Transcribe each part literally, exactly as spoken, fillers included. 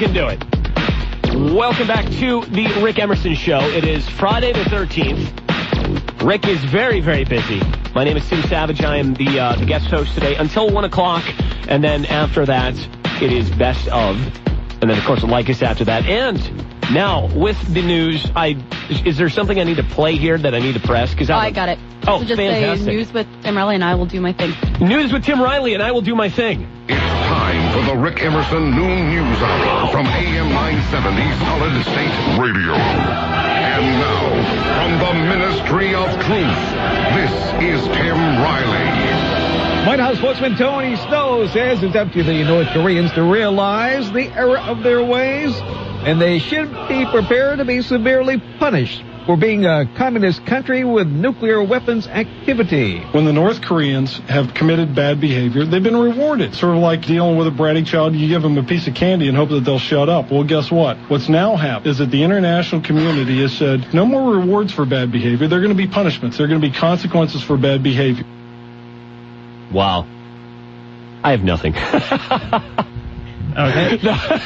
can do it. Welcome back to the Rick Emerson Show. It is Friday the thirteenth. Rick is very, very busy. My name is Tim Savage. I am the uh, the guest host today until one o'clock. And then after that, it is Best Of. And then, of course, like us after that. And now, with the news, I is there something I need to play here that I need to press? Cause oh, I got it. Oh, so just fantastic. say news with Tim Riley and I will do my thing. News with Tim Riley and I will do my thing. It's time for the Rick Emerson Noon News Hour from A M nine seventy Solid State Radio. And now, from the Ministry of Truth, this is Tim Riley. White House spokesman Tony Snow says it's up to the North Koreans to realize the error of their ways, and they should be prepared to be severely punished for being a communist country with nuclear weapons activity. When the North Koreans have committed bad behavior, they've been rewarded. Sort of like dealing with a bratty child, you give them a piece of candy and hope that they'll shut up. Well, guess what? What's now happened is that the international community has said no more rewards for bad behavior. There are going to be punishments. There are going to be consequences for bad behavior. Wow. I have nothing. Okay.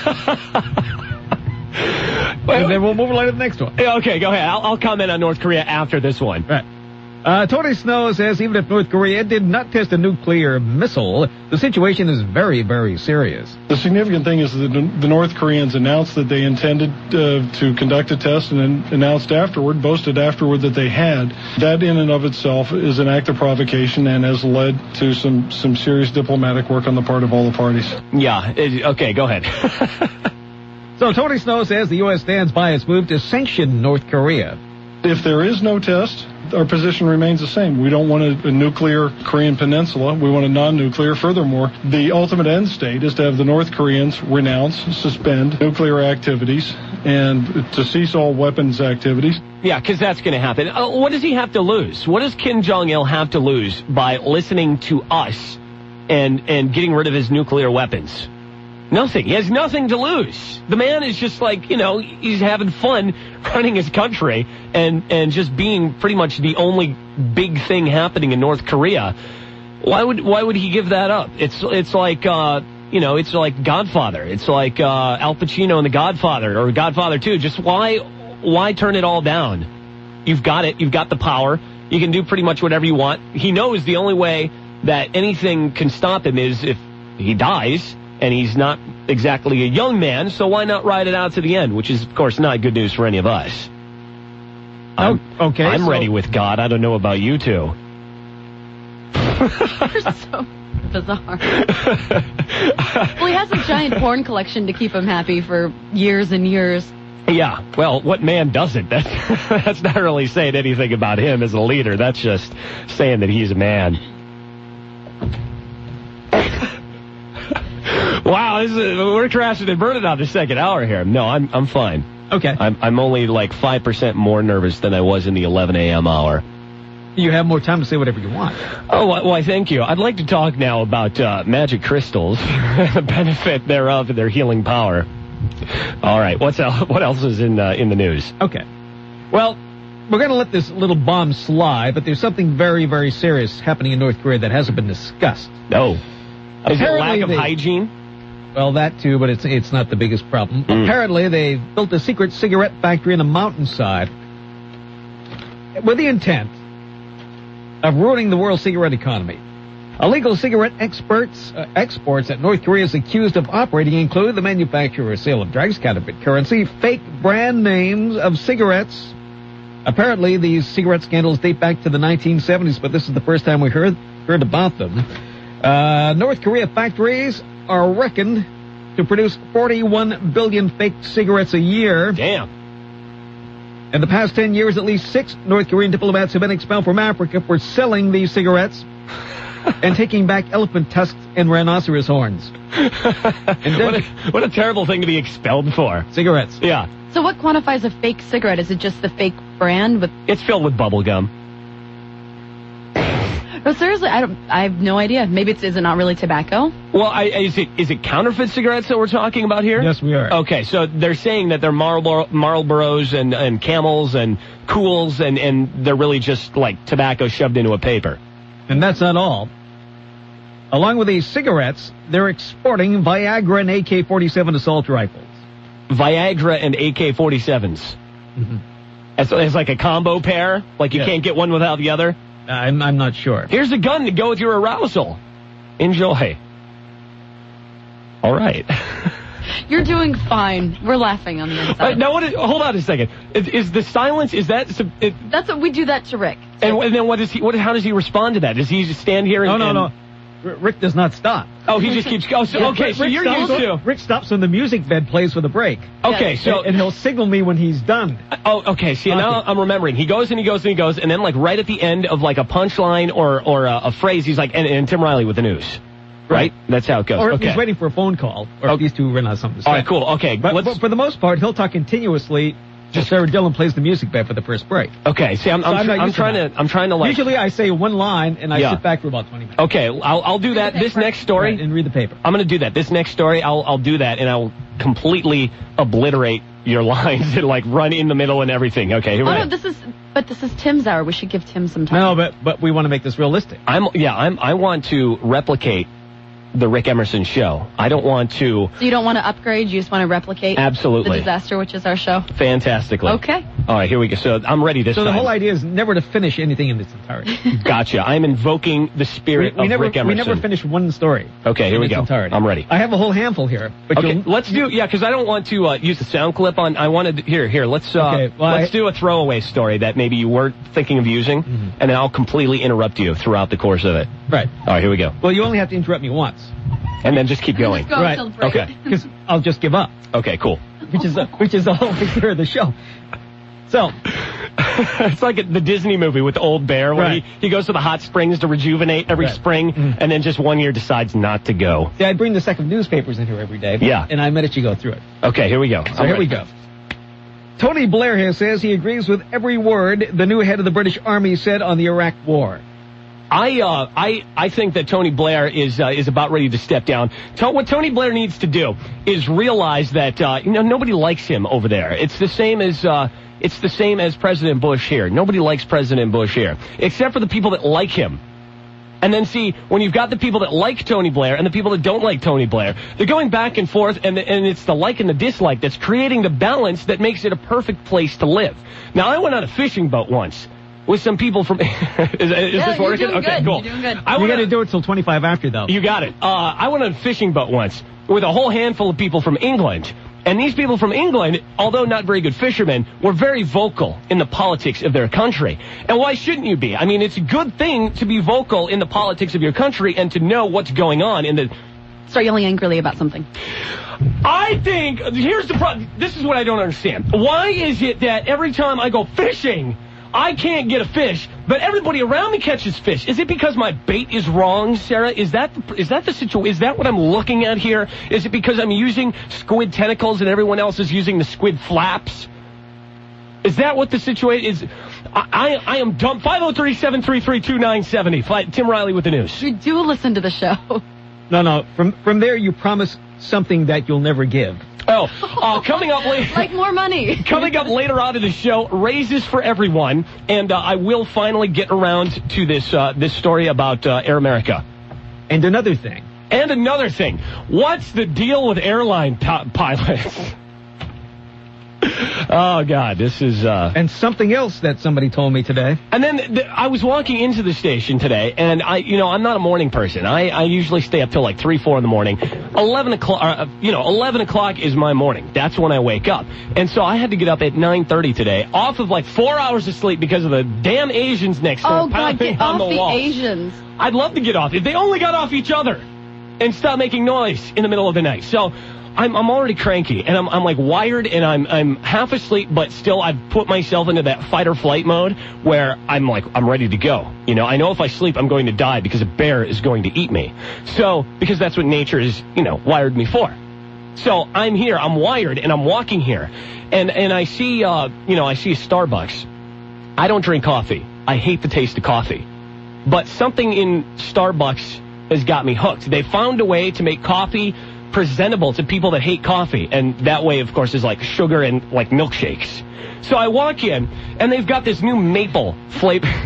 Well, and then we'll move on to the next one. Okay, go ahead. I'll, I'll comment on North Korea after this one. Right. Uh, Tony Snow says even if North Korea did not test a nuclear missile, the situation is very, very serious. The significant thing is that the North Koreans announced that they intended uh, to conduct a test and then announced afterward, boasted afterward that they had. That in and of itself is an act of provocation and has led to some, some serious diplomatic work on the part of all the parties. Yeah. It, okay, go ahead. So Tony Snow says the U S stands by its move to sanction North Korea. If there is no test, our position remains the same. We don't want a, a nuclear Korean peninsula. We want a non-nuclear. Furthermore, the ultimate end state is to have the North Koreans renounce, suspend nuclear activities, and to cease all weapons activities. Yeah, because that's going to happen. Uh, what does he have to lose? What does Kim Jong-il have to lose by listening to us and and getting rid of his nuclear weapons? Nothing. He has nothing to lose. The man is just like, you know, he's having fun running his country and, and just being pretty much the only big thing happening in North Korea. Why would why would he give that up? It's it's like, uh, you know, it's like Godfather. It's like uh, Al Pacino in The Godfather or Godfather two. Just why why turn it all down? You've got it. You've got the power. You can do pretty much whatever you want. He knows the only way that anything can stop him is if he dies. And he's not exactly a young man, so why not ride it out to the end, which is, of course, not good news for any of us. I'm, okay, I'm so ready with God. I don't know about you two. You're so bizarre. Well, he has a giant porn collection to keep him happy for years and years. Yeah, well, what man doesn't? That's, that's not really saying anything about him as a leader. That's just saying that he's a man. Wow, this is, we're crashing and burning on the second hour here. No, I'm I'm fine. Okay. I'm I'm only like five percent more nervous than I was in the eleven a.m. hour. You have more time to say whatever you want. Oh, well, I thank you. I'd like to talk now about uh, magic crystals, the benefit thereof and their healing power. All right, what's else, what else is in uh, in the news? Okay. Well, we're going to let this little bomb slide, but there's something very, very serious happening in North Korea that hasn't been discussed. No. Is it Apparently lack of they, hygiene? Well, that too, but it's it's not the biggest problem. Mm. Apparently, they built a secret cigarette factory in the mountainside with the intent of ruining the world cigarette economy. Illegal cigarette experts, uh, exports that North Korea is accused of operating include the manufacture or sale of drugs, counterfeit currency, fake brand names of cigarettes. Apparently, these cigarette scandals date back to the nineteen seventies, but this is the first time we heard heard about them. Uh, North Korea factories are reckoned to produce forty-one billion fake cigarettes a year. Damn. In the past ten years, at least six North Korean diplomats have been expelled from Africa for selling these cigarettes and taking back elephant tusks and rhinoceros horns. And what, a, what a terrible thing to be expelled for. Cigarettes. Yeah. So what quantifies a fake cigarette? Is it just the fake brand? With It's filled with bubble gum. No, seriously, I don't. I have no idea. Maybe it's is it not really tobacco? Well, I, is it is it counterfeit cigarettes that we're talking about here? Yes, we are. Okay, so they're saying that they're Marlboro, Marlboros and, and Camels and Cools, and, and they're really just like tobacco shoved into a paper. And that's not all. Along with these cigarettes, they're exporting Viagra and A K forty-seven assault rifles. Viagra and A K forty-sevens. Mm-hmm. As, as like a combo pair? Like you Yeah. can't get one without the other? I'm, I'm not sure. Here's a gun to go with your arousal. Enjoy. All right. You're doing fine. We're laughing on the Uh, inside. now, what is, hold on a second. Is, is the silence, is that... sub- It, That's what we do that to Rick. and, and then what is he, what, how does he respond to that? Does he just stand here and... No, no, and- no. R- Rick does not stop. Oh, he just keeps... Oh, so, Yeah, okay, Rick- so Rick you're stops, used to... Rick stops when the music bed plays with a break. Okay, Yes. so... and, and he'll signal me when he's done. Oh, okay. See, now Okay. I'm remembering. He goes and he goes and he goes, and then like right at the end of like a punchline or or a, a phrase, he's like, and, and Tim Riley with the news, right? That's how it goes. Or if okay. he's waiting for a phone call, or if Okay. these two run out of something to say. All right, cool. Okay, But, let's. but for the most part, he'll talk continuously. Just Sarah Dillon plays the music bed for the first break. Okay, see, I'm So I'm, I'm tr- not I'm used to trying that. to I'm trying to like. Usually I say one line, and I Yeah. sit back for about twenty minutes. Okay, I'll I'll do that. the This paper. next story, Right, and read the paper. I'm going to do that. This next story, I'll I'll do that, and I'll completely obliterate your lines and like run in the middle and everything. Okay, here Oh, we no, go. this is, but this is Tim's hour. We should give Tim some time. No, but but we want to make this realistic. I'm yeah. I'm I want to replicate the Rick Emerson show. I don't want to So you don't want to upgrade, you just want to replicate absolutely the disaster, which is our show? fantastically. Okay. All right, here we go. So I'm ready this So the time. whole idea is never to finish anything in its entirety. Gotcha. I'm invoking the we, spirit we of never Rick Emerson. we never finish one story. Okay, here in we its go. Entirety. I'm ready. I have a whole handful here. But Okay, you'll- let's do yeah, because I don't want to uh, use the sound clip on. I wanted here here. Let's uh, Okay, well, let's I- do a throwaway story that maybe you weren't thinking of using, Mm-hmm. and then I'll completely interrupt you throughout the course of it. Right. All right, here we go, Well, you only have to interrupt me once, and then just keep going. Just go Right. till break. Okay. because I'll just give up, Okay, cool. which is the, which is the whole picture of the show. So It's like the Disney movie with the old bear where Right. he, he goes to the hot springs to rejuvenate every Right. spring, Mhm. and then just one year decides not to go. see, I bring the second newspapers in here every day. Yeah. And I let you go through it. Okay, here we go. So here we go. Tony Blair here says he agrees with every word the new head of the British Army said on the Iraq War. I uh, I I think that Tony Blair is uh, is about ready to step down. To- what Tony Blair needs to do is realize that uh, you know nobody likes him over there. It's the same as uh, it's the same as President Bush here. Nobody likes President Bush here, except for the people that like him. And then see, when you've got the people that like Tony Blair and the people that don't like Tony Blair, they're going back and forth, and, and it's the like and the dislike that's creating the balance that makes it a perfect place to live. Now, I went on a fishing boat once with some people from... is, is Yeah, this you're working? doing Okay, good. cool. You're doing good. I You went got to on- do it till twenty-five after, though. You got it. Uh, I went on a fishing boat once with a whole handful of people from England. And these people from England, although not very good fishermen, were very vocal in the politics of their country. And why shouldn't you be? I mean, it's a good thing to be vocal in the politics of your country and to know what's going on in the... Start yelling angrily about something. I think, here's the problem. This is what I don't understand. Why is it that every time I go fishing, I can't get a fish, but everybody around me catches fish? Is it because my bait is wrong, Sarah? Is that is that the situation? Is that what I'm looking at here? Is it because I'm using squid tentacles and everyone else is using the squid flaps? Is that what the situation is? I, I, I am dumb. five oh three, seven three three, two nine seven oh. Tim Riley with the news. You do listen to the show. No, no. From from there, you promise something that you'll never give. Oh, uh, coming up later. Like more money. Coming up later on in the show, raises for everyone, and uh, I will finally get around to this uh, this story about uh, Air America. And another thing. And another thing, what's the deal with airline pi- pilots? Oh, God, this is... Uh... And something else that somebody told me today. And then th- I was walking into the station today, and I, you know, I'm not a morning person. I, I usually stay up till like three, four in the morning. Eleven o'clock, uh, you know, eleven o'clock is my morning. That's when I wake up. And so I had to get up at nine thirty today, off of like four hours of sleep because of the damn Asians next door Oh, God, pounding get on off the the wall. Asians. I'd love to get off if they only got off each other and stop making noise in the middle of the night. So I'm I'm already cranky, and I'm I'm like wired, and I'm I'm half asleep, but still I've put myself into that fight or flight mode where I'm like I'm ready to go. You know, I know if I sleep I'm going to die because a bear is going to eat me. So because that's what nature is, you know, wired me for. So I'm here, I'm wired, and I'm walking here, and and I see uh you know I see a Starbucks. I don't drink coffee. I hate the taste of coffee, but something in Starbucks has got me hooked. They found a way to make coffee presentable to people that hate coffee, and that way, of course, is like sugar and like milkshakes. So I walk in, and they've got this new maple flavor.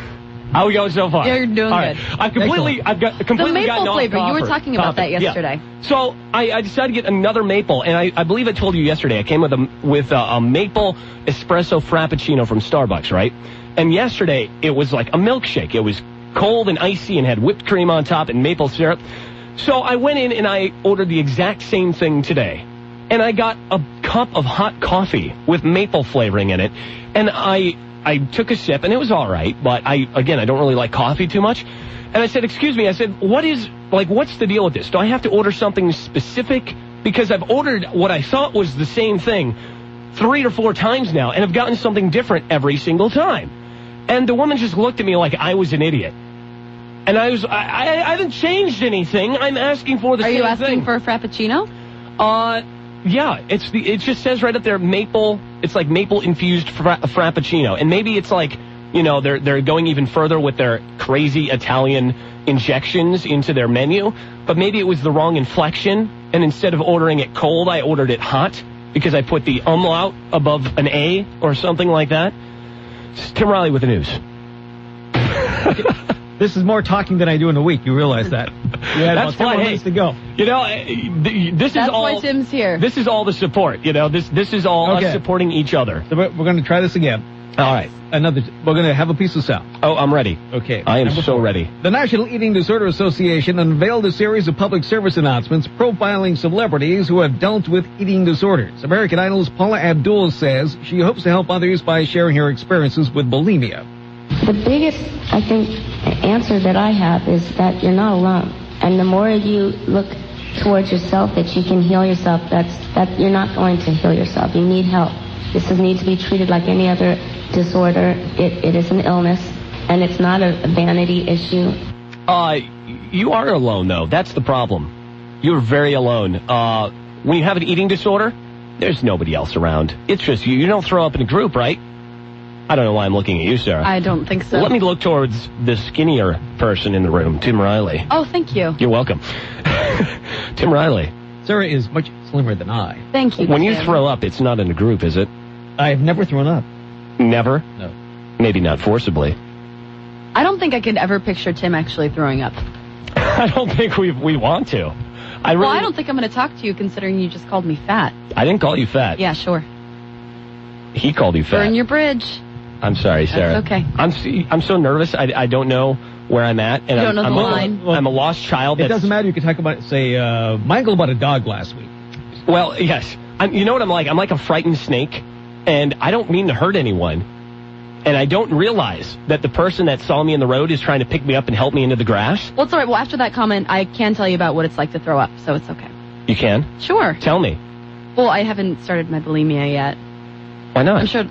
How are we going so far? Yeah, you're doing All good. right. I've completely, I've got completely The maple gotten off flavor, you were copper- talking about that topic. Yeah. yesterday. So I, I decided to get another maple, and I, I believe I told you yesterday. I came with a with a, a maple espresso frappuccino from Starbucks, right? And yesterday it was like a milkshake. It was cold and icy and had whipped cream on top and maple syrup. So I went in and I ordered the exact same thing today. And I got a cup of hot coffee with maple flavoring in it. And I I took a sip, and it was all right. But, I again, I don't really like coffee too much. And I said, excuse me, I said, what is, like, what's the deal with this? Do I have to order something specific? Because I've ordered what I thought was the same thing three or four times now, and I've gotten something different every single time. And the woman just looked at me like I was an idiot. And I was, I, I, I haven't changed anything. I'm asking for the Are same you asking thing. for a frappuccino? Uh, yeah, it's the, it just says right up there, maple, it's like maple infused fra- frappuccino. And maybe it's like, you know, they're, they're going even further with their crazy Italian injections into their menu. But maybe it was the wrong inflection. And instead of ordering it cold, I ordered it hot because I put the umlaut above an A or something like that. It's Tim Riley with the news. This is more talking than I do in a week. You realize that? You had That's about ten more fine. minutes to go. You know, uh, th- this That's is all. why Tim's here. This is all the support. You know, this this is all Okay. us supporting each other. So we're, we're going to try this again. All right. Another. We're going to have a piece of sound. Oh, I'm ready. Okay. I am Number so four. ready. The National Eating Disorder Association unveiled a series of public service announcements profiling celebrities who have dealt with eating disorders. American Idol's Paula Abdul says she hopes to help others by sharing her experiences with bulimia. The biggest, I think, answer that I have is that you're not alone. And the more you look towards yourself, that you can heal yourself, that's that you're not going to heal yourself. You need help. This is, needs to be treated like any other disorder. It, it is an illness, and it's not a, a vanity issue. Uh, you are alone, though. That's the problem. You're very alone. Uh, when you have an eating disorder, there's nobody else around. It's just you. You don't throw up in a group, right? I don't know why I'm looking at you, Sarah. I don't think so. Let me look towards the skinnier person in the room, Tim Riley. Oh, thank you. You're welcome. Tim Riley. Sarah is much slimmer than I. Thank you. When you Tim. throw up, it's not in a group, is it? I have never thrown up. Never? No. Maybe not forcibly. I don't think I could ever picture Tim actually throwing up. I don't think we we want to. I really, Well, I don't think I'm going to talk to you considering you just called me fat. I didn't call you fat. Yeah, sure. He called you fat. Burn your bridge. I'm sorry, Sarah. That's okay. I'm s- I'm so nervous. I, I don't know where I'm at. And You I'm, don't know I'm the a, line. I'm a lost child. It That's, doesn't matter. You can talk about, say, uh, Michael about a dog last week. Well, yes. I'm, you know what I'm like? I'm like a frightened snake, and I don't mean to hurt anyone. And I don't realize that the person that saw me in the road is trying to pick me up and help me into the grass. Well, it's all right. Well, after that comment, I can tell you about what it's like to throw up, so it's okay. You can? Sure. Tell me. Well, I haven't started my bulimia yet. Why not? I'm sure.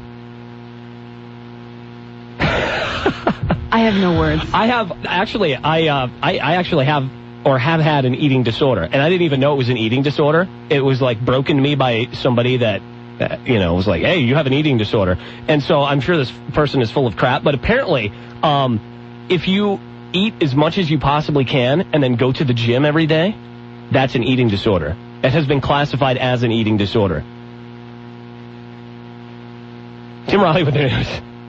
I have no words. I have actually, I, uh, I, I actually have or have had an eating disorder, and I didn't even know it was an eating disorder. It was like broken to me by somebody that, uh, you know, was like, "Hey, you have an eating disorder," and so I'm sure this person is full of crap. But apparently, um, if you eat as much as you possibly can and then go to the gym every day, that's an eating disorder. It has been classified as an eating disorder. Tim Riley with the news.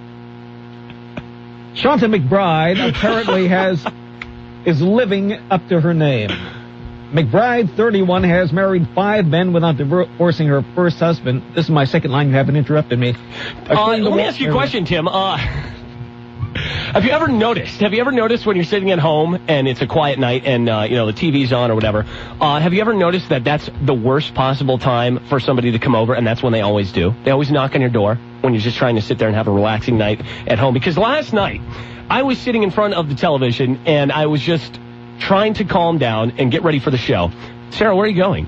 Shanta McBride apparently has is living up to her name. McBride, thirty-one, has married five men without divorcing her first husband. This is my second line. You haven't interrupted me. Uh, let me ask you a question, Tim. Uh, have you ever noticed? Have you ever noticed when you're sitting at home and it's a quiet night and uh, you know the T V's on or whatever? Uh, have you ever noticed that that's the worst possible time for somebody to come over, and that's when they always do? They always knock on your door when you're just trying to sit there and have a relaxing night at home. Because last night I was sitting in front of the television and I was just trying to calm down and get ready for the show. Sarah, where are you going?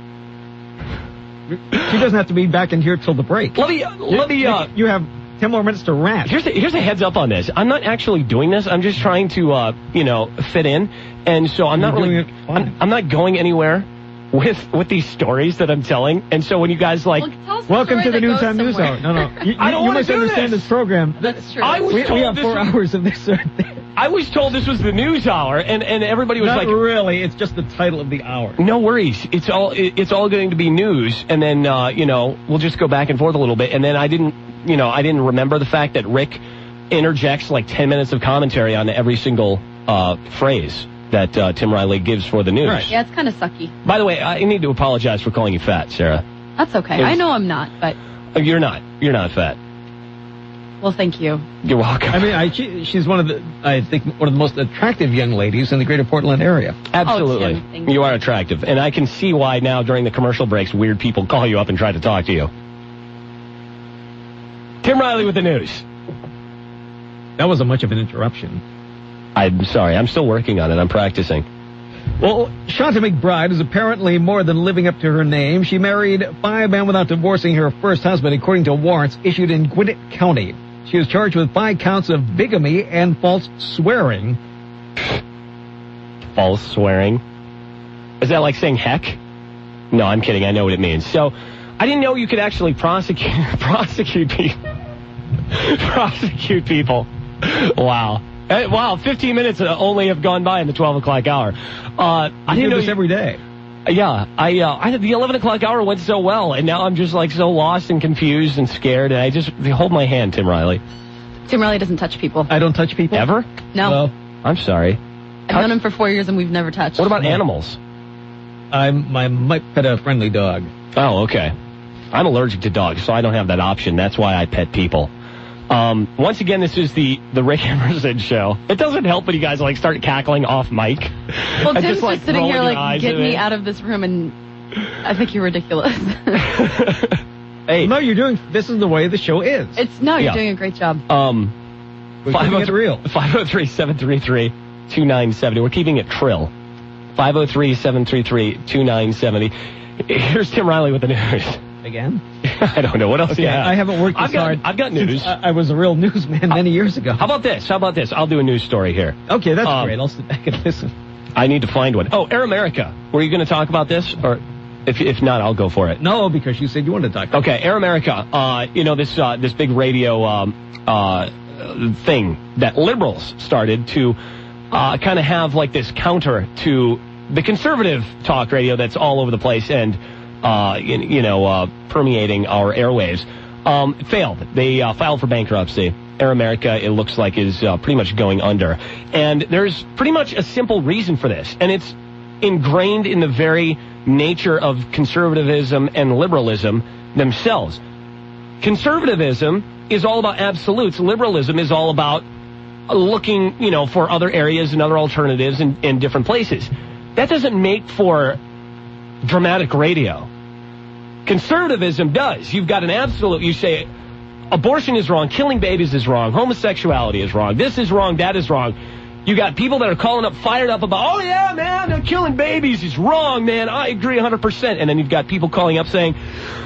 She doesn't have to be back in here till the break. Let me. Uh, let me. Uh, You have ten more minutes to rant. Here's a, here's a heads up on this. I'm not actually doing this. I'm just trying to, uh, you know, fit in. And so I'm You're not really, doing it fine. I'm, I'm not going anywhere with with these stories that I'm telling. And so when you guys like, Well, tell us the Welcome story to the that goes Noontime News somewhere. Hour. No, no. You, I don't you wanna must do understand this. this program. That's true. I was We, told we have this four was, hours of this right there. I was told this was the news hour, and, and everybody was Not like, really. It's just the title of the hour. no worries. It's all it, it's all going to be news, and then uh, you know we'll just go back and forth a little bit. And then I didn't, you know, I didn't remember the fact that Rick interjects like ten minutes of commentary on every single uh, phrase that uh, Tim Riley gives for the news. Right. Yeah, it's kind of sucky. By the way, I need to apologize for calling you fat, Sarah. That's okay. It's- I know I'm not, but, You're not. You're not fat. well, thank you. You're welcome. I mean, I, she, she's one of the, I think, one of the most attractive young ladies in the greater Portland area. Absolutely. Oh, Tim, thank you. You are attractive. And I can see why now during the commercial breaks, weird people call you up and try to talk to you. Tim Riley with the news. That wasn't much of an interruption. I'm sorry. I'm still working on it. I'm practicing. Well, Shanta McBride is apparently more than living up to her name. She married five men without divorcing her first husband, according to warrants issued in Gwinnett County. She is charged with five counts of bigamy and false swearing. False swearing. Is that like saying heck? No, I'm kidding. I know what it means. So, I didn't know you could actually prosecute prosecute people. prosecute people. Wow. Uh, Wow, fifteen minutes uh, only have gone by in the twelve o'clock hour. Uh, I I do didn't know this you- every day. Yeah, I, uh, I the eleven o'clock hour went so well, and now I'm just like so lost and confused and scared, and I just hold my hand, Tim Riley. Tim Riley doesn't touch people. I don't touch people. Ever? No. Well, I'm sorry. I've known him for four years and we've never touched. What about animals? I'm, I might pet a friendly dog. Oh, okay. I'm allergic to dogs, so I don't have that option. That's why I pet people. Um, once again, this is the, the Rick Emerson show. It doesn't help when you guys like start cackling off mic. Well, And Tim's just, like, sitting rolling here your like, eyes get at me it. out of this room, and I think you're ridiculous. Hey, No, you're doing, this is the way the show is. It's no, you're Yeah. doing a great job. um, We're keeping it real. five oh three, seven three three, two nine seven oh. We're keeping it trill. five oh three, seven three three, two nine seven oh. Here's Tim Riley with the news. Again? I don't know. What else do Okay, you have? I haven't worked I've this got, hard. I've got since news. I, I was a real newsman many years ago. How about this? How about this? I'll do a news story here. Okay, that's Um, great. I'll sit back and listen. I need to find one. Oh, Air America. Were you going to talk about this? Or if if not, I'll go for it. No, because you said you wanted to talk. Okay, Air America. Uh, you know, this uh, this big radio um, uh, thing that liberals started to uh, kind of have like this counter to the conservative talk radio that's all over the place and, uh, you, you know, uh, permeating our airwaves. Um, failed. They uh, filed for bankruptcy. Air America, it looks like, is uh, pretty much going under. And there's pretty much a simple reason for this. And it's ingrained in the very nature of conservatism and liberalism themselves. Conservatism is all about absolutes. Liberalism is all about looking, you know, for other areas and other alternatives in, in different places. That doesn't make for dramatic radio. Conservatism does. You've got an absolute. You say abortion is wrong, killing babies is wrong, homosexuality is wrong, this is wrong, that is wrong. You got people that are calling up, fired up about, oh yeah, man, they're killing babies is wrong, man. I agree one hundred percent. And then you've got people calling up saying,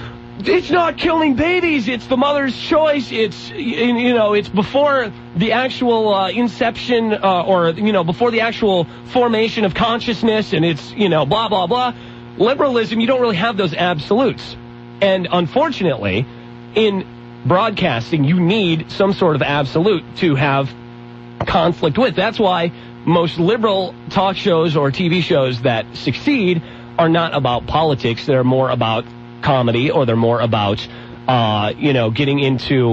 it's not killing babies, it's the mother's choice. It's, you know, it's before the actual uh, inception uh, or, you know, before the actual formation of consciousness, and it's, you know, blah, blah, blah. Liberalism, you don't really have those absolutes. And unfortunately, in broadcasting, you need some sort of absolute to have conflict with. That's why most liberal talk shows or T V shows that succeed are not about politics. They're more about comedy, or they're more about, uh, you know, getting into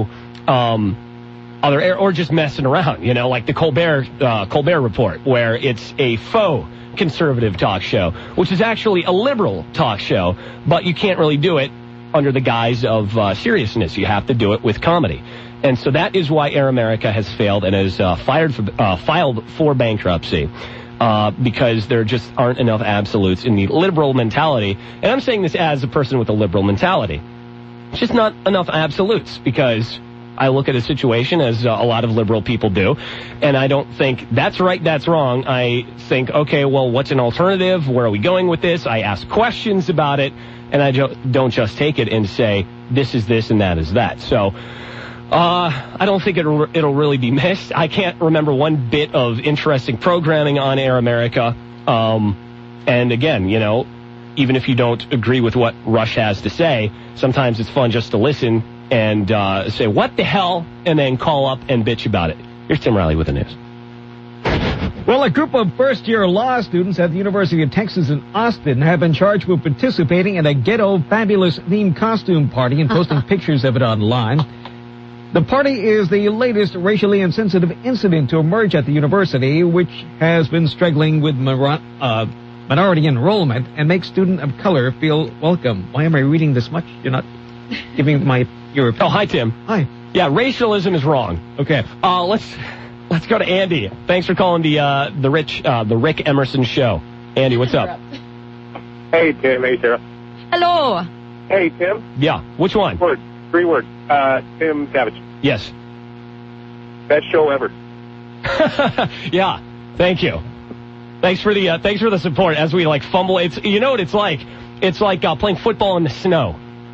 um, other air, or just messing around. You know, like the Colbert uh, Colbert Report, where it's a faux conservative talk show, which is actually a liberal talk show, but you can't really do it under the guise of uh, seriousness. You have to do it with comedy. And so that is why Air America has failed and has uh, fired for, uh, filed for bankruptcy. Uh, because there just aren't enough absolutes in the liberal mentality. And I'm saying this as a person with a liberal mentality. It's just not enough absolutes, because I look at a situation as uh, a lot of liberal people do, and I don't think that's right, that's wrong. I think, okay, well, what's an alternative? Where are we going with this? I ask questions about it, and I jo- don't just take it and say, this is this and that is that. So, Uh, I don't think it'll, it'll really be missed. I can't remember one bit of interesting programming on Air America. Um, and again, you know, even if you don't agree with what Rush has to say, sometimes it's fun just to listen and uh, say, what the hell, and then call up and bitch about it. Here's Tim Riley with the news. Well, a group of first-year law students at the University of Texas in Austin have been charged with participating in a ghetto fabulous themed costume party and posting pictures of it online. The party is the latest racially insensitive incident to emerge at the university, which has been struggling with mor- uh, minority enrollment and makes students of color feel welcome. Why am I reading this much? You're not giving my your opinion. Oh, hi, Tim. Hi. Yeah, racialism is wrong. Okay. Uh, let's let's go to Andy. Thanks for calling the uh, the Rich uh, the Rick Emerson Show. Andy, what's up? Hey, Tim. Hey, Sarah. Hello. Hey, Tim. Yeah, which one? Word. Three words. Uh, Tim Savage. Yes. Best show ever. Yeah, thank you. Thanks for the uh, thanks for the support as we like fumble. It's you know what it's like. It's like uh, playing football in the snow.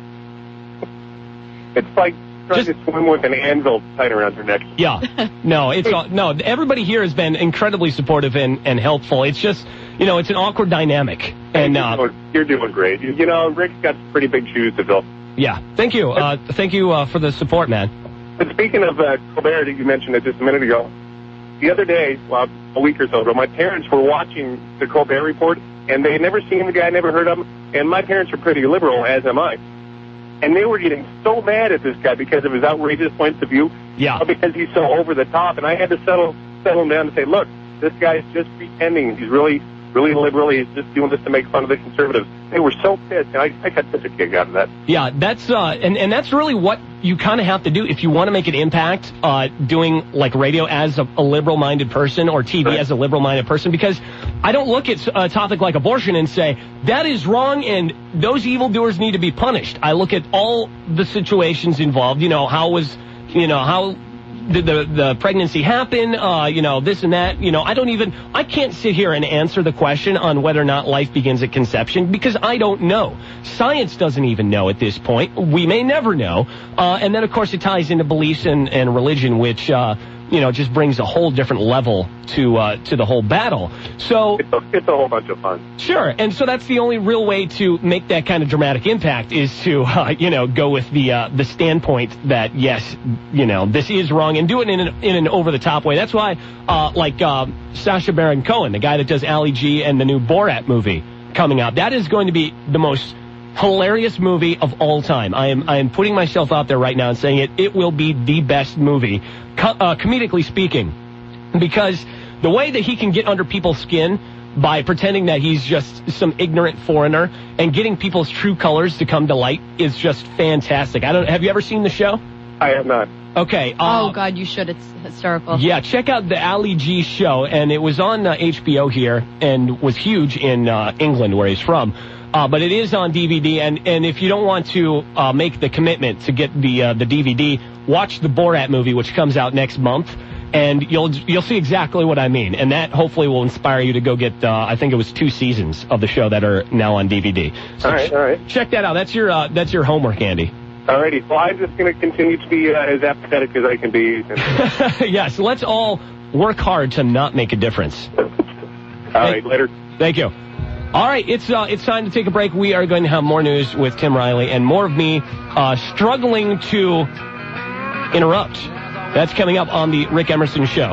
It's like trying Just- to swim with an anvil tied around your neck. Yeah. No, it's uh, no. Everybody here has been incredibly supportive and, and helpful. It's just you know it's an awkward dynamic. And you're, uh, doing, you're doing great. You, you know, Rick's got some pretty big shoes to fill. yeah, thank you. Uh, thank you uh, for the support, man. But speaking of uh, Colbert, that you mentioned it just a minute ago, the other day, well, a week or so ago, my parents were watching the Colbert Report, and they had never seen the guy, never heard of him, and my parents are pretty liberal, as am I. And they were getting so mad at this guy because of his outrageous points of view, Yeah. because he's so over the top, and I had to settle settle him down and say, look, this guy's just pretending. He's really, really liberal. He's just doing this to make fun of the conservatives. They were so pissed, and I, I got such a kick out of that. Yeah, that's uh, and and that's really what you kind of have to do if you want to make an impact. Uh, doing like radio as a, a liberal-minded person or T V Right. as a liberal-minded person, because I don't look at a topic like abortion and say that is wrong and those evildoers need to be punished. I look at all the situations involved. You know, how was, you know, how did the the pregnancy happen? Uh, you know, this and that. You know, I don't even, I can't sit here and answer the question on whether or not life begins at conception because I don't know. Science doesn't even know at this point. We may never know. Uh, and then, of course, it ties into beliefs and, and religion, which, uh, you know, just brings a whole different level to uh, to the whole battle. So It's a, it's a whole bunch of fun. sure, and so that's the only real way to make that kind of dramatic impact is to, uh, you know, go with the uh, the standpoint that yes, you know, this is wrong, and do it in an, in an over the top way. That's why, uh, like uh, Sacha Baron Cohen, the guy that does Ali G and the new Borat movie coming out, that is going to be the most hilarious movie of all time. I am I am putting myself out there right now and saying it. It will be the best movie, co- uh, comedically speaking, because the way that he can get under people's skin by pretending that he's just some ignorant foreigner and getting people's true colors to come to light is just fantastic. I don't. Have you ever seen the show? I have not. Okay. Uh, Oh, God, you should. It's hysterical. Yeah, check out the Ali G show, and it was on uh, H B O here and was huge in uh, England, where he's from. Uh, but it is on D V D, and, and if you don't want to uh, make the commitment to get the uh, the D V D, watch the Borat movie, which comes out next month, and you'll you'll see exactly what I mean. And that hopefully will inspire you to go get, uh, I think it was two seasons of the show that are now on D V D. So All right, all right. check that out. That's your uh, that's your homework, Andy. All righty. Well, I'm just going to continue to be uh, as apathetic as I can be. And, Yes, let's all work hard to not make a difference. all right, later. Thank you. All right, it's uh, it's time to take a break. We are going to have more news with Tim Riley and more of me uh, struggling to interrupt. That's coming up on the Rick Emerson Show.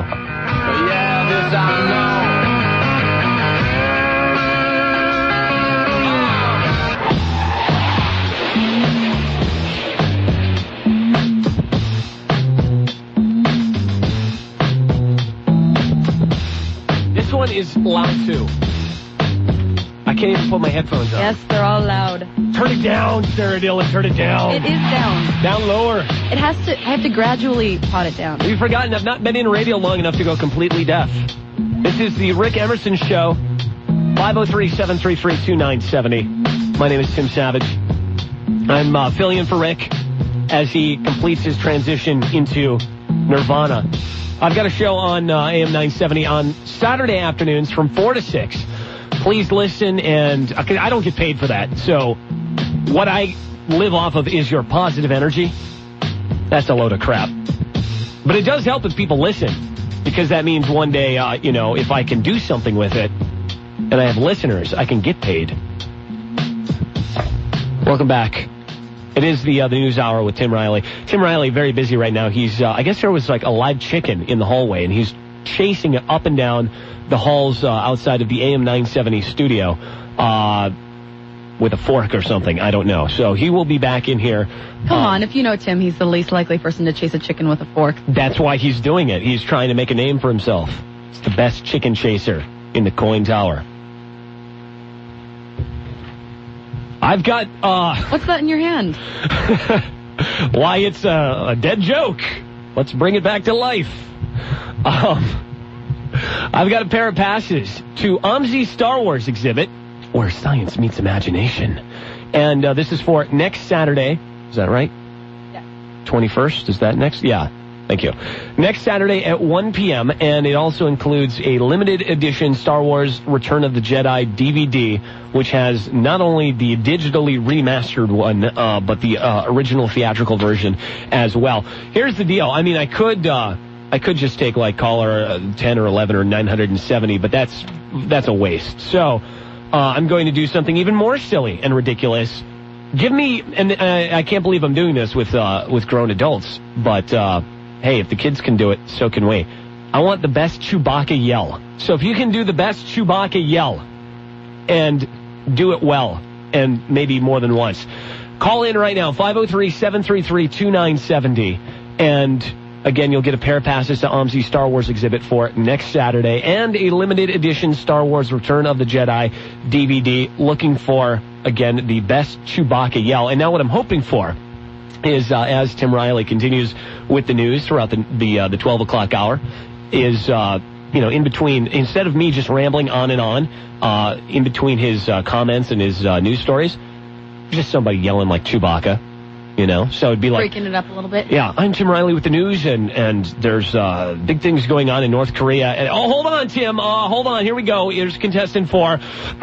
Yeah, this I know. This one is loud too. I can't even put my headphones on. Yes, they're all loud. Turn it down, Sarah Dillon. Turn it down. It is down. Down lower. It has to. I have to gradually pot it down. You've forgotten I've not been in radio long enough to go completely deaf. This is the Rick Emerson Show. five oh three, seven three three, two nine seven oh. My name is Tim Savage. I'm uh, filling in for Rick as he completes his transition into Nirvana. I've got a show on uh, A M nine seventy on Saturday afternoons from four to six. Please listen, and okay, I don't get paid for that, so what I live off of is your positive energy. That's a load of crap. But it does help if people listen, because that means one day, uh, you know, if I can do something with it, and I have listeners, I can get paid. Welcome back. It is the uh, the news hour with Tim Riley. Tim Riley, very busy right now. He's, uh, I guess there was like a live chicken in the hallway, and he's chasing it up and down the halls uh, outside of the A M nine seventy studio. Uh, with a fork or something. I don't know. So he will be back in here. Come um, on, if you know Tim, he's the least likely person to chase a chicken with a fork. That's why he's doing it. He's trying to make a name for himself. It's the best chicken chaser in the coin tower. I've got, uh... What's that in your hand? Why, it's a, a dead joke. Let's bring it back to life. Um... I've got a pair of passes to O M S I Star Wars exhibit, where science meets imagination. And uh, this is for next Saturday. Is that right? Yeah. twenty-first, is that next? Yeah. Thank you. Next Saturday at one p.m., and it also includes a limited edition Star Wars Return of the Jedi D V D, which has not only the digitally remastered one, uh, but the uh, original theatrical version as well. Here's the deal. I mean, I could... Uh, I could just take like caller ten or eleven or nine hundred seventy, but that's that's a waste. So uh, I'm going to do something even more silly and ridiculous. Give me, and I, I can't believe I'm doing this with uh, with grown adults, but uh, hey, if the kids can do it, so can we. I want the best Chewbacca yell. So if you can do the best Chewbacca yell and do it well, and maybe more than once, call in right now, five oh three, seven three three, two nine seven oh, and... Again, you'll get a pair of passes to O M S I Star Wars exhibit for next Saturday and a limited edition Star Wars Return of the Jedi D V D looking for, again, the best Chewbacca yell. And now what I'm hoping for is, uh, as Tim Riley continues with the news throughout the the, uh, the twelve o'clock hour, is, uh, you know, in between, instead of me just rambling on and on, uh, in between his uh, comments and his uh, news stories, just somebody yelling like Chewbacca. You know, so it'd be like... Breaking it up a little bit. Yeah, I'm Tim Riley with the news, and, and there's uh, big things going on in North Korea. And, oh, hold on, Tim. Uh, hold on. Here we go. Here's contestant four.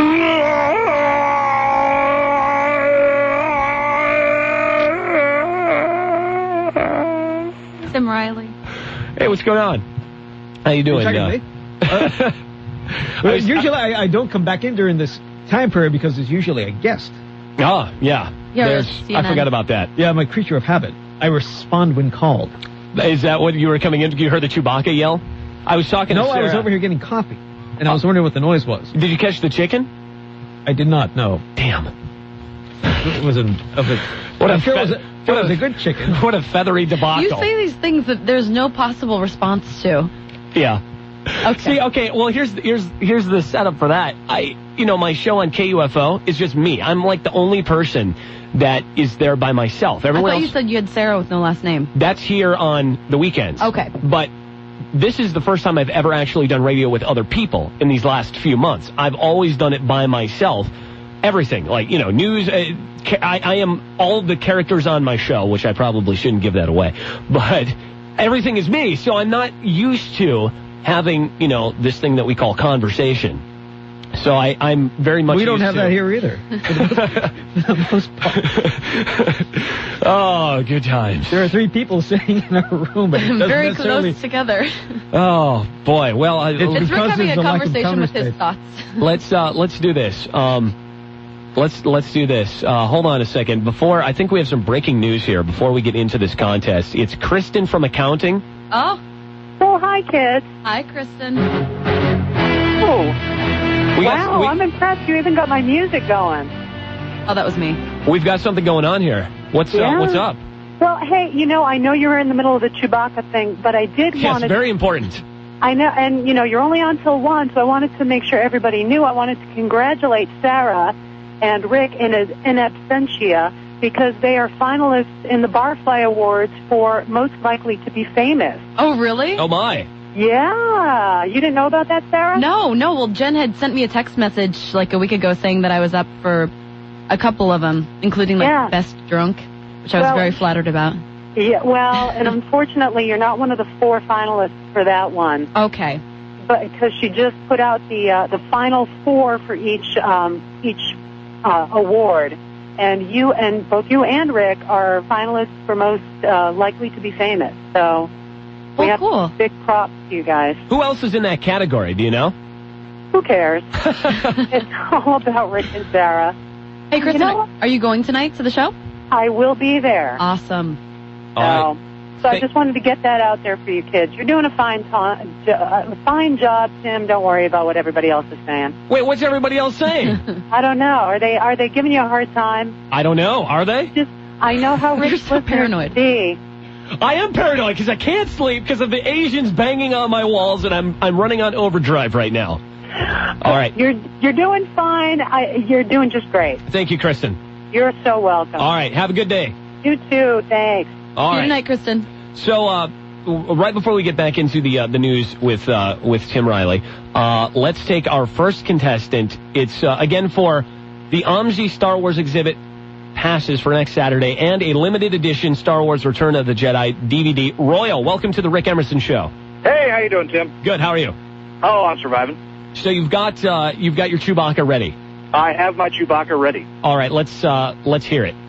Tim Riley. Hey, what's going on? How you doing? You're talking uh, to me? uh, usually I, I don't come back in during this time period because there's usually a guest. Oh, yeah. Yeah, There's, I forgot about that. Yeah, I'm a creature of habit. I respond when called. Is that what you were coming in? You heard the Chewbacca yell? I was talking no, to Sarah. I was over here getting coffee, and I was wondering what the noise was. Did you catch the chicken? I did not, no. Damn. It was a... Of a what I'm a sure fe- it was a, what it was a good chicken. What a feathery debacle. You say these things that there's no possible response to. Yeah. Okay. See, okay, well, here's here's here's the setup for that. I, you know, my show on K U F O is just me. I'm like the only person that is there by myself. Everyone I thought else, you said you had Sarah with no last name. That's here on the weekends. Okay. But this is the first time I've ever actually done radio with other people in these last few months. I've always done it by myself. Everything, like, you know, news. Uh, I, I am all the characters on my show, which I probably shouldn't give that away. But everything is me, so I'm not used to having, you know, this thing that we call conversation. So I, I'm very much We don't used have to... that here either. For the most part. Oh, good times. There are three people sitting in a room, but it doesn't very necessarily... close together. Oh, boy. Well, I, It's It's Rick because having a there's a lack of conversation with his counter-space. thoughts. let's uh, let's do this. Um, let's let's do this. Uh, hold on a second. Before, I think we have some breaking news here. Before we get into this contest, it's Kristen from accounting. Oh. Oh, hi, kids. Hi, Kristen. Oh, We wow, got, we, I'm impressed. You even got my music going. Oh, that was me. we've got something going on here. What's uh, Yeah. what's up? Well, hey, you know, I know you were in the middle of the Chewbacca thing, but I did Yes, want to... very important. I know, and, you know, you're only on till one, so I wanted to make sure everybody knew. I wanted to congratulate Sarah and Rick in, a, in absentia because they are finalists in the Barfly Awards for Most Likely to Be Famous. Oh, really? Oh my! Yeah. You didn't know about that, Sarah? No, no. Well, Jen had sent me a text message like a week ago saying that I was up for a couple of them, including like Yeah. Best Drunk, which I was Well- very flattered about. Yeah, well, and unfortunately, you're not one of the four finalists for that one. Okay. But because she just put out the uh, the final four for each um, each uh, award, and you and both you and Rick are finalists for Most uh, Likely to Be Famous. So we Oh, have cool. big props to you guys. Who else is in that category? Do you know? Who cares? It's all about Rick and Sarah. Hey, Kristen, You know what? are you going tonight to the show? I will be there. Awesome. All right. So So I Thank- just wanted to get that out there for you kids. You're doing a fine, to- jo- uh, fine job, Tim. Don't worry about what everybody else is saying. Wait, what's everybody else saying? I don't know. Are they are they giving you a hard time? I don't know. Are they? Just I know how You're rich so listeners paranoid. be. I am paranoid because I can't sleep because of the Asians banging on my walls, and I'm I'm running on overdrive right now. All right. You're you're doing fine. I, you're doing just great. Thank you, Kristen. You're so welcome. All right. Have a good day. You too. Thanks. All Good right. night, Kristen. So, uh, w- right before we get back into the uh, the news with uh, with Tim Riley, uh, let's take our first contestant. It's uh, again for the O M G Star Wars exhibit passes for next Saturday and a limited edition Star Wars Return of the Jedi D V D. Royal, welcome to the Rick Emerson Show. Hey, how you doing, Tim? Good. How are you? Oh, I'm surviving. So you've got uh, you've got your Chewbacca ready. I have my Chewbacca ready. All right. Let's uh, let's hear it.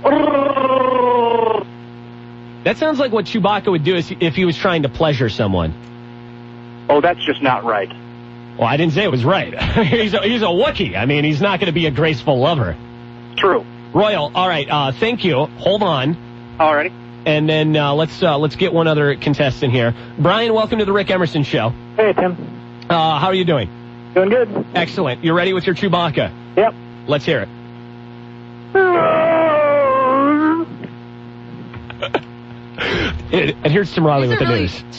That sounds like what Chewbacca would do if he was trying to pleasure someone. Oh, that's just not right. Well, I didn't say it was right. he's, a, he's a Wookiee. I mean, he's not going to be a graceful lover. True. Royal, all right, uh, thank you. Hold on. Alrighty. And then uh, let's uh, let's get one other contestant here. Brian, welcome to the Rick Emerson Show. Hey, Tim. Uh, how are you doing? Doing good. Excellent. You ready with your Chewbacca? Yep. Let's hear it. And here's Tim Riley with the really- news.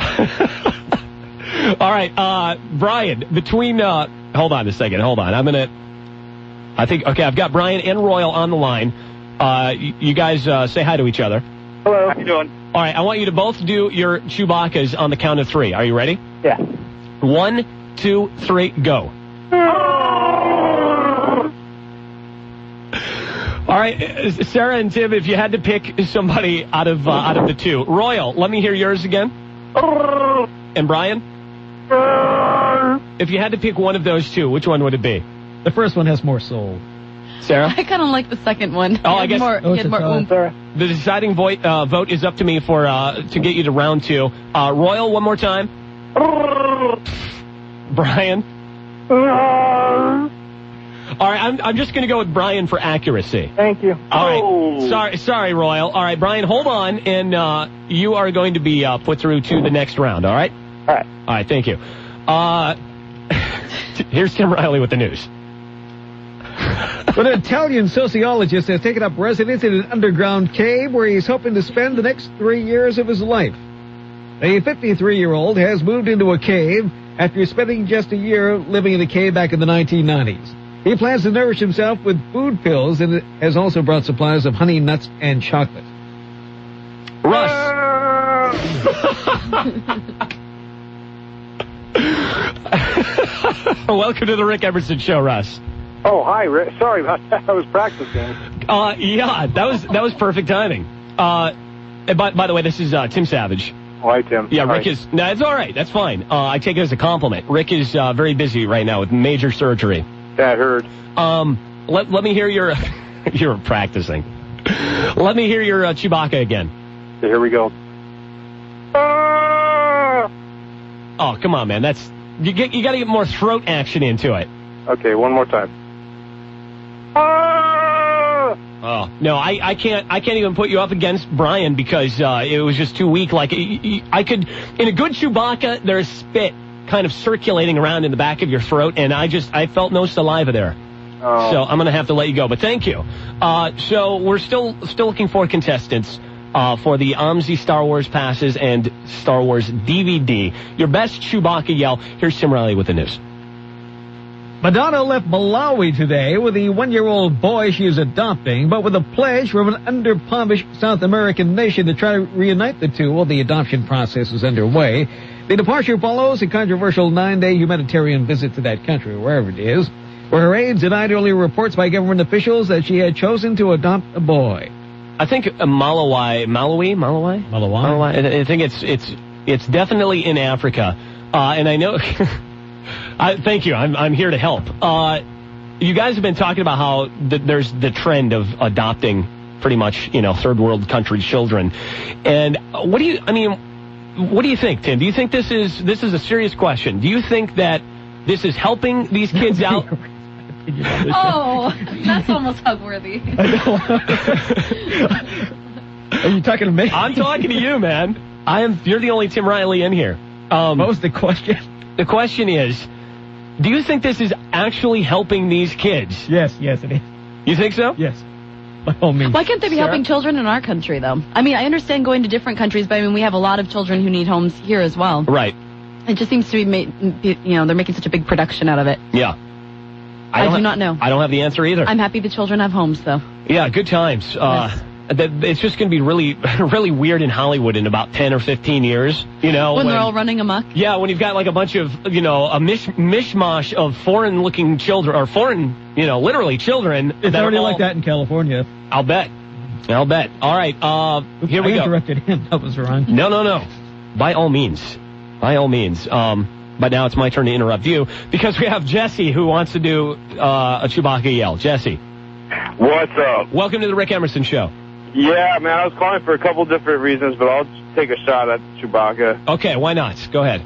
All right, uh, Brian, between, uh, hold on a second, hold on. I'm going to, I think, okay, I've got Brian and Royal on the line. Uh, you, you guys uh, say hi to each other. Hello. How you doing? All right, I want you to both do your Chewbaccas on the count of three. Are you ready? Yeah. One, two, three, go. All right, uh, Sarah and Tim, if you had to pick somebody out of uh, out of the two, Royal, let me hear yours again. And Brian, if you had to pick one of those two, which one would it be? The first one has more soul. Sarah? I kind of like the second one. Oh, He I had guess- more, Oh, he had it's more a oomph. The deciding vote uh, vote is up to me for uh, to get you to round two. Uh, Royal, one more time. Brian. All right, I'm I'm just going to go with Brian for accuracy. Thank you. All right. Oh. Sorry, sorry, Royal. All right, Brian, hold on, and uh, you are going to be uh, put through to the next round. All right. All right. All right. Thank you. Uh, here's Tim Riley with the news. But an Italian sociologist has taken up residence in an underground cave where he's hoping to spend the next three years of his life. A fifty-three-year-old has moved into a cave after spending just a year living in a cave back in the nineteen nineties. He plans to nourish himself with food pills and has also brought supplies of honey, nuts, and chocolate. Russ. Welcome to the Rick Emerson Show, Russ. Oh, hi, Rick. Sorry about that. I was practicing. Uh, yeah, that was that was perfect timing. Uh, and by by the way, this is uh, Tim Savage. Oh, hi, Tim. Yeah, Rick Hi. is. No, it's all right. That's fine. Uh, I take it as a compliment. Rick is uh, very busy right now with major surgery. Yeah, I heard. Um, let let me hear your. You're practicing. Let me hear your uh, Chewbacca again. So here we go. Oh, come on, man. That's you get. You got to get more throat action into it. Okay, one more time. Oh no, I, I can't I can't even put you up against Brian because uh, it was just too weak. Like I could in a good Chewbacca, there's spit kind of circulating around in the back of your throat, and I just I felt no saliva there. Oh. So I'm gonna have to let you go. But thank you. Uh, so we're still still looking for contestants uh, for the O M Z Star Wars passes and Star Wars D V D. Your best Chewbacca yell. Here's Tim Riley with the news. Madonna left Malawi today with the one-year-old boy she is adopting, but with a pledge from an under-impoverished South American nation to try to reunite the two while the adoption process is underway. The departure follows a controversial nine-day humanitarian visit to that country, wherever it is, where her aide denied earlier reports by government officials that she had chosen to adopt a boy. I think uh, Malawi, Malawi, Malawi, Malawi? Malawi. I, I think it's it's it's definitely in Africa, uh, and I know. I, thank you. I'm I'm here to help. Uh, you guys have been talking about how th- there's the trend of adopting pretty much, you know, third world country children, and what do you? I mean, what do you think, Tim? Do you think this is this is a serious question? Do you think that this is helping these kids out? Oh, that's almost hug-worthy. Are you talking to me? I'm talking to you, man. I am. You're the only Tim Riley in here. Um, what was the question? The question is, do you think this is actually helping these kids? Yes, yes, it is. You think so? Yes. By all means. Why can't they be Sarah? helping children in our country, though? I mean, I understand going to different countries, but I mean, we have a lot of children who need homes here as well. Right. It just seems to be, made, you know, they're making such a big production out of it. Yeah. I, don't do ha- not know. I don't have the answer either. I'm happy the children have homes, though. Yeah, good times. Uh, Yes. that it's just going to be really, really weird in Hollywood in about ten or fifteen years. You know, When, they're all running amok. Yeah, when you've got like a bunch of, you know, a mish- mishmash of foreign-looking children, or foreign, you know, literally children. It's that are already all- like that in California. I'll bet. I'll bet. All right, uh, here we I go. interrupted him. That was wrong. No, no, no. By all means. By all means. Um, but now it's my turn to interrupt you because we have Jesse who wants to do uh, a Chewbacca yell. Jesse. What's up? Welcome to the Rick Emerson Show. Yeah, man, I was calling for a couple different reasons, but I'll just take a shot at Chewbacca. Okay, why not? Go ahead.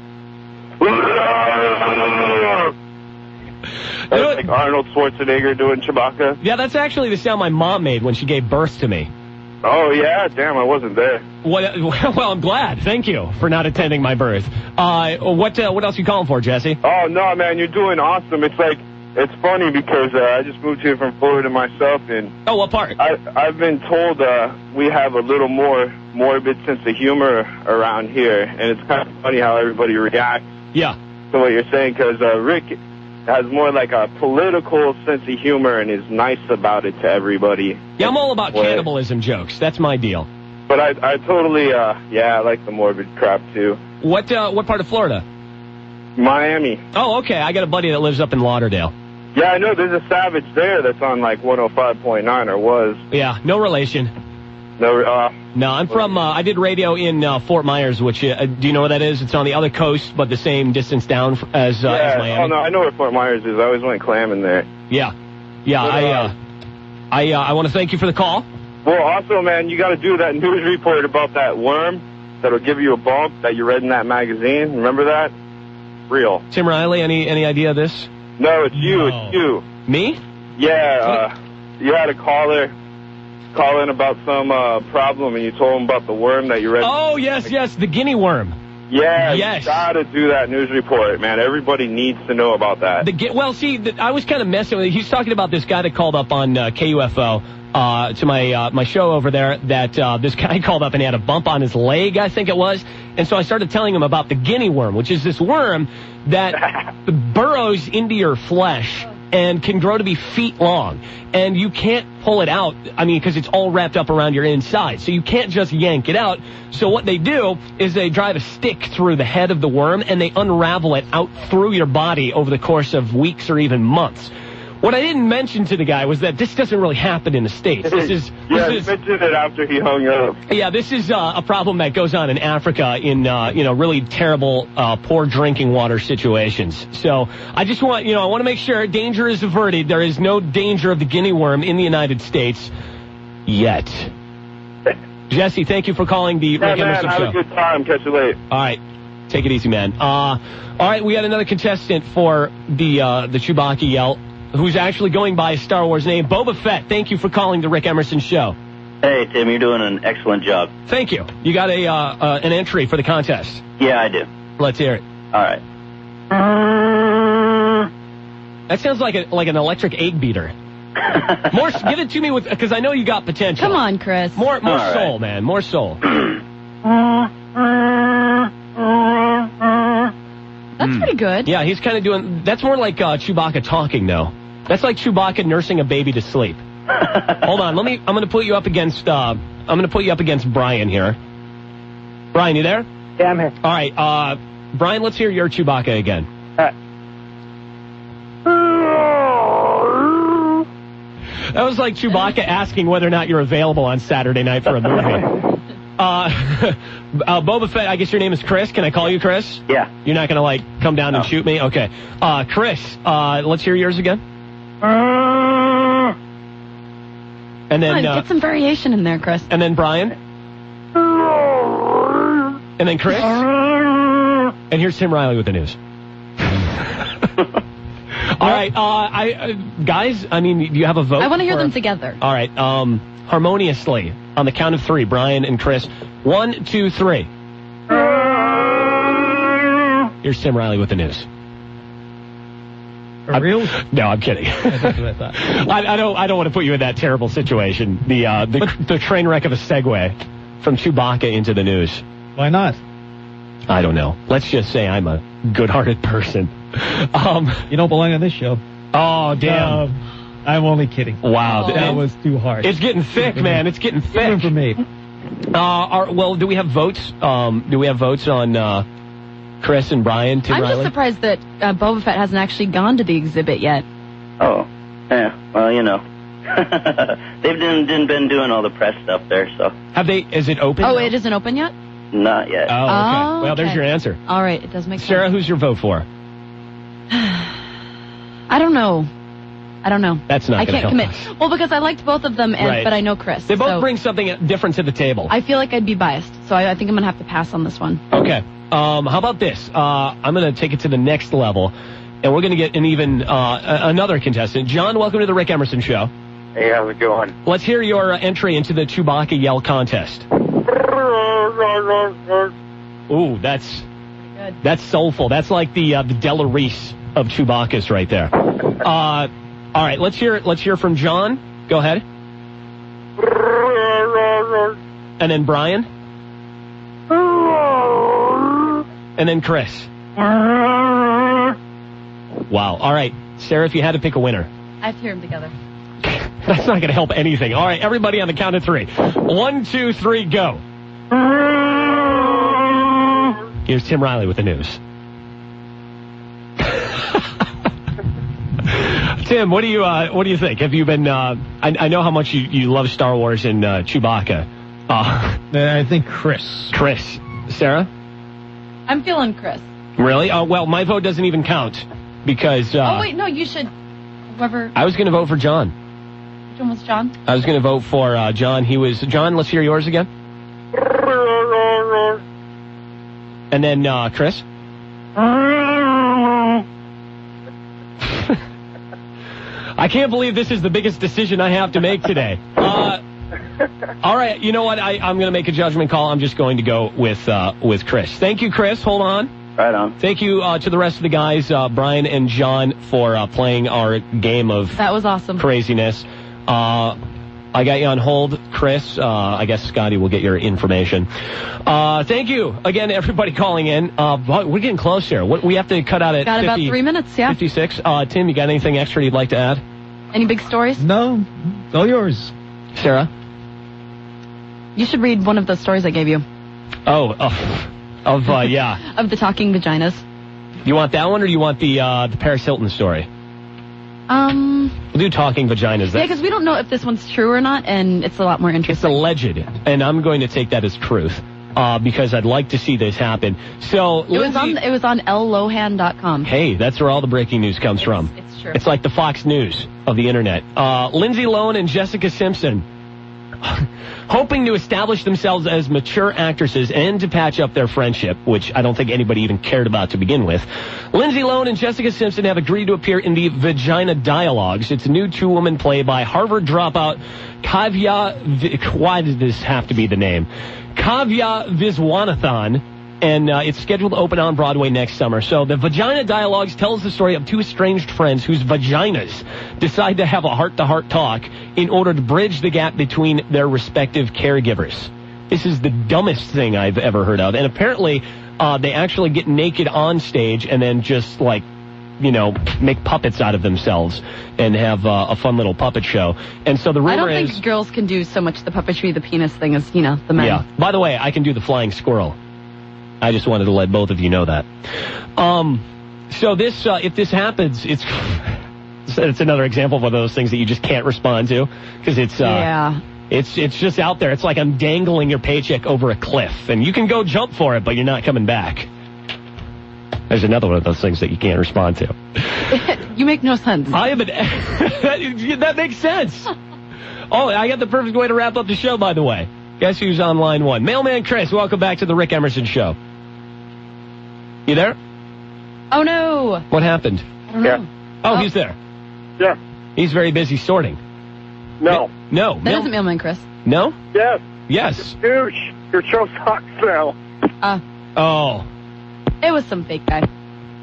That's like Arnold Schwarzenegger doing Chewbacca. Yeah, that's actually the sound my mom made when she gave birth to me. Oh, yeah? Damn, I wasn't there. What, well, I'm glad. Thank you for not attending my birth. Uh, what uh, what else are you calling for, Jesse? Oh, no, man, you're doing awesome. It's like, it's funny because uh, I just moved here from Florida myself, and Oh, what part? I, I've been told uh, we have a little more morbid sense of humor around here, and it's kind of funny how everybody reacts Yeah. to what you're saying, because uh, Rick has more like a political sense of humor and is nice about it to everybody. Yeah, I'm all about What? cannibalism jokes. That's my deal. But I, I totally, uh, yeah, I like the morbid crap too. What uh, what part of Florida? Miami. Oh, okay. I got a buddy that lives up in Lauderdale. Yeah, I know there's a Savage there that's on like one oh five point nine, or was. Yeah, no relation. No, uh, No, I'm from, uh, I did radio in uh, Fort Myers, which, uh, do you know where that is? It's on the other coast, but the same distance down f- as, uh, yeah, as Miami. oh no, I know where Fort Myers is. I always went clamming there. Yeah. Yeah, But, I, uh, uh, I, uh, I want to thank you for the call. Well, also, man, you got to do that news report about that worm that'll give you a bump that you read in that magazine. Remember that? Real. Tim Riley, any, any idea of this? No, it's you. No. It's you. Me? Yeah, uh, you had a caller call in about some uh, problem, and you told him about the worm that you read. Oh, yes, yes, the guinea worm. Yeah, Yes. you got to do that news report, man. Everybody needs to know about that. The ge- well, see, the, I was kind of messing with it. He's talking about this guy that called up on uh, K U F O uh, to my uh, my show over there, that uh, this guy called up and he had a bump on his leg, I think it was. And so I started telling him about the guinea worm, which is this worm that burrows into your flesh and can grow to be feet long. And you can't pull it out, I mean, because it's all wrapped up around your inside. So you can't just yank it out. So what they do is they drive a stick through the head of the worm and they unravel it out through your body over the course of weeks or even months. What I didn't mention to the guy was that this doesn't really happen in the States. This is, yeah, this you is, mentioned it after he hung up. yeah, this is uh, a problem that goes on in Africa in, uh, you know, really terrible, uh, poor drinking water situations. So I just want, you know, I want to make sure danger is averted. There is no danger of the guinea worm in the United States yet. Jesse, thank you for calling the Yeah, Rick man, Emerson have Show. a good time. Catch you later. All right. Take it easy, man. Uh, all right, we got another contestant for the uh, the Chewbacca yell, who's actually going by a Star Wars name, Boba Fett. Thank you for calling the Rick Emerson Show. Hey, Tim, you're doing an excellent job. Thank you. You got a uh, uh, an entry for the contest. Yeah, I do. Let's hear it. All right. That sounds like a like an electric egg beater. More, give it to me with, because I know you got potential. Come on, Chris. More, more All soul, right. man. More soul. That's pretty good. Yeah, he's kind of doing. That's more like uh, Chewbacca talking, though. That's like Chewbacca nursing a baby to sleep. Hold on, let me. I'm going to put you up against. Uh, I'm going to put you up against Brian here. Brian, you there? Yeah, I'm here. All right, uh, Brian. Let's hear your Chewbacca again. All right. That was like Chewbacca asking whether or not you're available on Saturday night for a movie. Uh, uh, Boba Fett, I guess your name is Chris. Can I call you Chris? Yeah. You're not going to, like, come down and No. shoot me? Okay. Uh, Chris, uh, let's hear yours again. And then, Come on, uh, get some variation in there, Chris. and then Brian. And then Chris. And here's Tim Riley with the news. All right, uh, I uh, guys, I mean, do you have a vote? I want to hear for- them together. All right, um, harmoniously, on the count of three, Brian and Chris. One, two, three. Here's Tim Riley with the news. For real? No, I'm kidding. That's what I thought. I, I don't. I don't want to put you in that terrible situation. The uh, the, the train wreck of a segue from Chewbacca into the news. Why not? I don't know. Let's just say I'm a good-hearted person. Um, you don't belong on this show. Oh, damn. Um, I'm only kidding. Wow. That That was too harsh. It's getting thick, man. It's getting thick. Even for me. Uh, are, well, do we have votes? Um, do we have votes on uh, Chris and Brian, Tim I'm Riley? just surprised that uh, Boba Fett hasn't actually gone to the exhibit yet. Oh, yeah. Well, you know, they've been, didn't been doing all the press stuff there, so Have they? Is it open? Oh, now? it isn't open yet? not yet. Oh, okay. Oh, well, there's okay. your answer. All right, it does make Sarah, sense. who's your vote for? I don't know. I don't know. That's not I gonna can't help commit. Well, because I liked both of them, and Right. but I know Chris. They both so bring something different to the table. I feel like I'd be biased, so I, I think I'm gonna have to pass on this one. Okay. Um, how about this? Uh, I'm going to take it to the next level, and we're going to get an even uh, a- another contestant. John, welcome to the Rick Emerson Show. Hey, how's it going? Let's hear your uh, entry into the Chewbacca Yell contest. Ooh, that's Good. that's soulful. That's like the uh, the Della Reese of Chewbacca's right there. Uh, all right, let's hear let's hear from John. Go ahead. And then Brian. And then Chris. Wow. All right, Sarah, if you had to pick a winner. I have to hear them together. That's not going to help anything. All right, everybody on the count of three. One, two, three, go. Here's Tim Riley with the news. Tim, what do you uh, what do you think? Have you been? Uh, I, I know how much you, you love Star Wars and uh, Chewbacca. Uh, I think Chris. Chris, Sarah, I'm feeling Chris. really? Uh, well, my vote doesn't even count because uh, oh wait, no, you should. Whoever. I was going to vote for John. Which one was John? I was going to vote for uh, John. He was John. Let's hear yours again. And then uh, Chris. I can't believe this is the biggest decision I have to make today. Uh, all right, you know what? I, I'm going to make a judgment call. I'm just going to go with uh, with Chris. Thank you, Chris. Hold on. Right on. Thank you uh, to the rest of the guys, uh, Brian and John, for uh, playing our game of That was awesome. craziness. Uh, I got you on hold, Chris. Uh, I guess Scotty will get your information. Uh, thank you again, everybody calling in. Uh, we're getting close here. What, we have to cut out at Got about fifty, three minutes, yeah. fifty-six. Uh, Tim, you got anything extra you'd like to add? Any big stories? No, it's all yours. Sarah? You should read one of the stories I gave you. Oh, uh, of, uh, yeah. Of the talking vaginas. You want that one or do you want the, uh, the Paris Hilton story? Um, We'll do talking vaginas. yeah, because we don't know if this one's true or not, and it's a lot more It's interesting. alleged, and I'm going to take that as truth. Uh, because I'd like to see this happen. So, It was Lindsay- on. It was on L Lohan dot com. Hey, that's where all the breaking news comes from. It's true. It's like the Fox News of the internet. Uh, Lindsay Lohan and Jessica Simpson hoping to establish themselves as mature actresses and to patch up their friendship, which I don't think anybody even cared about to begin with. Lindsay Lohan and Jessica Simpson have agreed to appear in the Vagina Dialogues. It's a new two-woman play by Harvard dropout Kavya. Vi- Why did this have to be the name? Kavya Viswanathan. And uh, it's scheduled to open on Broadway next summer. So the Vagina Dialogues tells the story of two estranged friends whose vaginas decide to have a heart-to-heart talk in order to bridge the gap between their respective caregivers. This is the dumbest thing I've ever heard of. And apparently uh, they actually get naked on stage and then just, like, you know, make puppets out of themselves and have uh, a fun little puppet show. And so the rumor I don't is... think girls can do so much the puppetry, the penis thing as, you know, the men. Yeah. By the way, I can do the flying squirrel. I just wanted to let both of you know that. Um, so this, uh, if this happens, it's it's another example of one of those things that you just can't respond to because it's uh, Yeah. it's it's just out there. It's like I'm dangling your paycheck over a cliff, and you can go jump for it, but you're not coming back. There's another one of those things that you can't respond to. You make no sense. I am an that, that makes sense. Oh, I got the perfect way to wrap up the show, by the way. Guess who's on line one? Mailman Chris, welcome back to the Rick Emerson Show. You there? Oh, no. What happened? I don't know. Oh, he's there. Yeah. He's very busy sorting. No. No. That Mail- isn't Mailman Chris. No? Yes. Yes. Douche. Your show sucks now. Uh, Oh. it was some fake guy.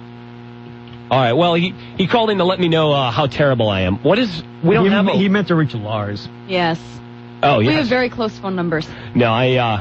All right. Well, he, he called in to let me know uh, how terrible I am. What is... We don't he, have a... he meant to reach Lars. Yes. Oh, We yes. have very close phone numbers. No, I... Uh,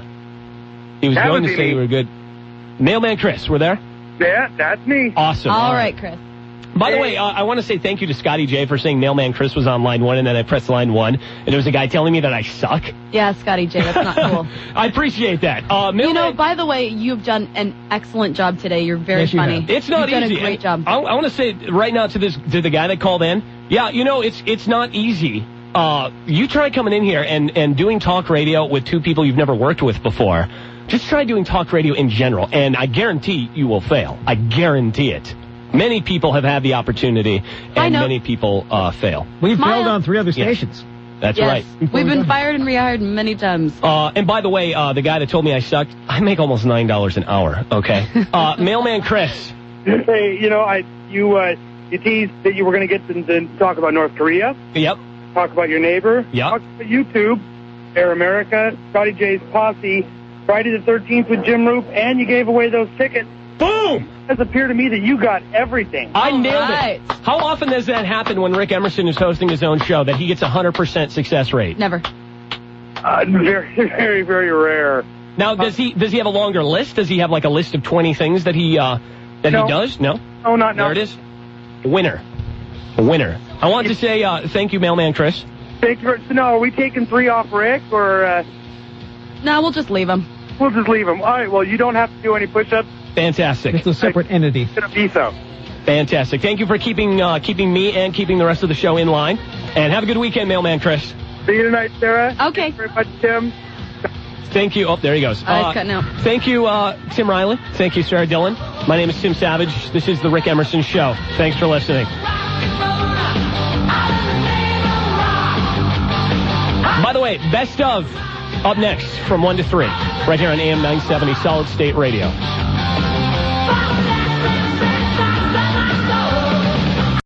he was That going would to be say me. you were good. Mailman Chris, we're there? Yeah, that's me. Awesome. All right, Chris. By the way, uh, I want to say thank you to Scotty J for saying Mailman Chris was on line one, and then I pressed line one, and there was a guy telling me that I suck. Yeah, Scotty J, that's not cool. I appreciate that. Uh, You know, Mailman, by the way, you've done an excellent job today. You're very Yes, you funny. have. it's not You've easy. done a great job. I, I want to say right now to this to the guy that called in. Yeah, you know, it's it's not easy. Uh, you try coming in here and and doing talk radio with two people you've never worked with before. Just try doing talk radio in general, and I guarantee you will fail. I guarantee it. Many people have had the opportunity, I and know. many people uh, fail. We've Smile. failed on three other Yes. stations. That's yes. right. We've we been done fired and rehired many times. Uh, and by the way, uh, the guy that told me I sucked, I make almost nine dollars an hour. Okay. Uh, Mailman Chris. Hey, you know, I you uh, you teased that you were going to get to, to talk about North Korea, Yep. talk about your neighbor, Yep. talk about YouTube, Air America, Scotty J's Posse, Friday the thirteenth with Jim Roop, and you gave away those tickets. Boom! It does appear to me that you got everything. I All nailed right. it. How often does that happen when Rick Emerson is hosting his own show, that he gets a one hundred percent success rate? Never. Uh, very, very, very rare. Now, does he does he have a longer list? Does he have like a list of twenty things that he uh, that No. he does? No? Oh, not now. There it is. Winner. Winner. I want to say uh, thank you, Mailman Chris. Thank you. For, so, no, are we taking three off Rick, or uh, No, we'll just leave him. we'll just leave him? All right. Well, you don't have to do any push-ups. Fantastic. It's a separate entity. It's gonna be so. Fantastic. Thank you for keeping uh, keeping me and keeping the rest of the show in line. And have a good weekend, Mailman Chris. See you tonight, Sarah. Okay. Thank you very much, Tim. Thank you. Oh, there he goes. Uh, it's cutting out. Thank you, uh, Tim Riley. Thank you, Sarah Dillon. My name is Tim Savage. This is the Rick Emerson Show. Thanks for listening. By the way, best of up next from one to three, right here on A M nine seventy Solid State Radio.